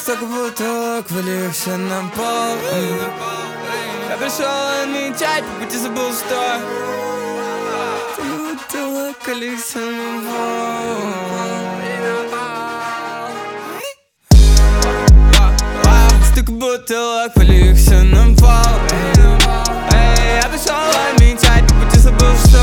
Столько бутылок, вылив все на пол. Я пришел отмечать, по пути забыл что. Столько бутылок, вылив все на пол. Столько бутылок, вылив все на пол. Я пришел отмечать, по пути забыл что.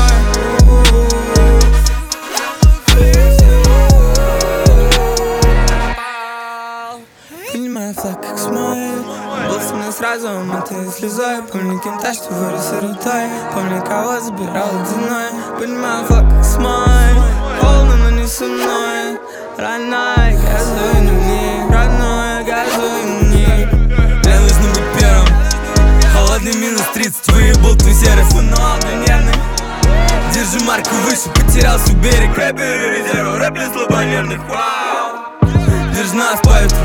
Поднимаю флаг, как смайл. Был со мной сразу, омытый слезой. Помню кента, что вырос сиротой. Помню, кого забирал ледяной. Поднимаю флаг, как смайл. Холодно, но не со мной. Родной, газуй на них. Родной, газуй на них. Мне нужно быть первым. Холодный минус 30, выебал твой серый фунал, ты нервный. Держи марку выше, потерялся у берега. Рэперы резерву, рэп для слабонервных. Держи нас по ветру.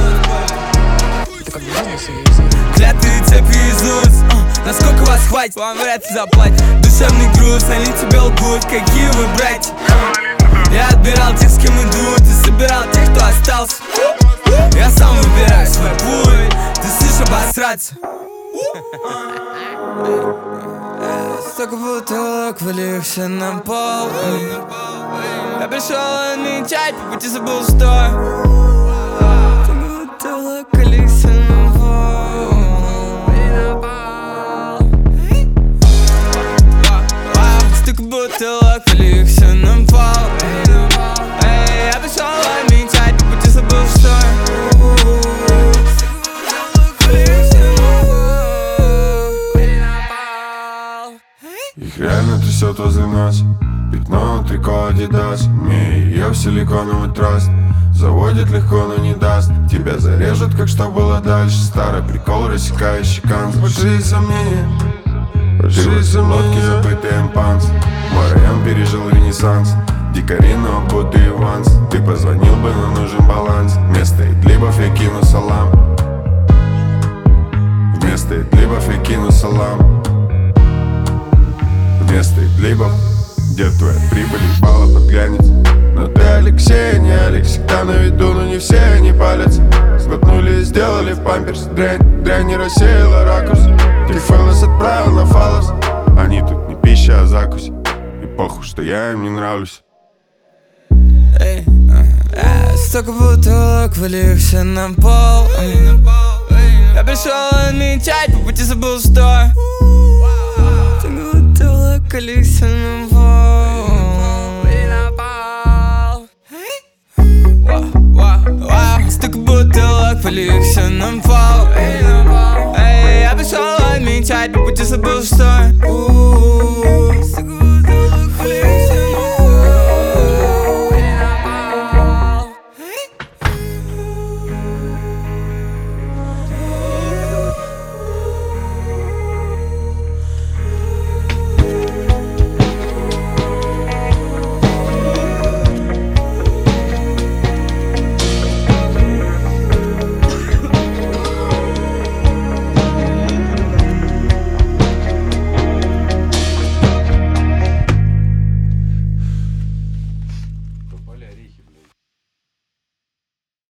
Клятые цепи из уст. Насколько вас хватит, вам вряд ли заплатят. Душевный груз, они тебе лгут. Какие вы братья? Я отбирал тех, с кем иду. Ты собирал тех, кто остался. Я сам выбираю свой путь. Ты слышишь обосраться? Столько бутылок, вылив все на пол. Я пришел отмечать, по пути забыл что. Столько бутылок, вылив все на пол. Столько бутылок, вылив все на пол. Я пришел отмечать, по пути забыл что. Их реально трясет возле нас. Пятно, трико, адидас. Имея ее в силиконовый траст. Заводит легко, но не даст. Тебя зарежут, как что было дальше. Старый прикол, рассекающий канц. Большие сомнения. Большие лодки, забытые эмпанс. Мой район пережил ренессанс. Дикари, но будто Иванс. Ты позвонил бы, но нужен баланс. Вместо идлибов я кину салам. Вместо идлибов я кину салам. Вместо идлибов, где твоя прибыль ебала подглянет. Но ты Алексей, не Алекс, всегда на виду, но не все они палятся. Сглотнули и сделали в памперс. Дрянь не рассеяла ракурс. Ты фэллос отправил на фалос. Они тут не пища, а закусь. И похуй, что я им не нравлюсь. Столько бутылок, вылив все на пол. Я пришел отмечать, по пути забыл что. Столько бутылок, вылив все на пол. Столько бутылок, вылив все на пол. Я пришел отмечать, по пути забыл что.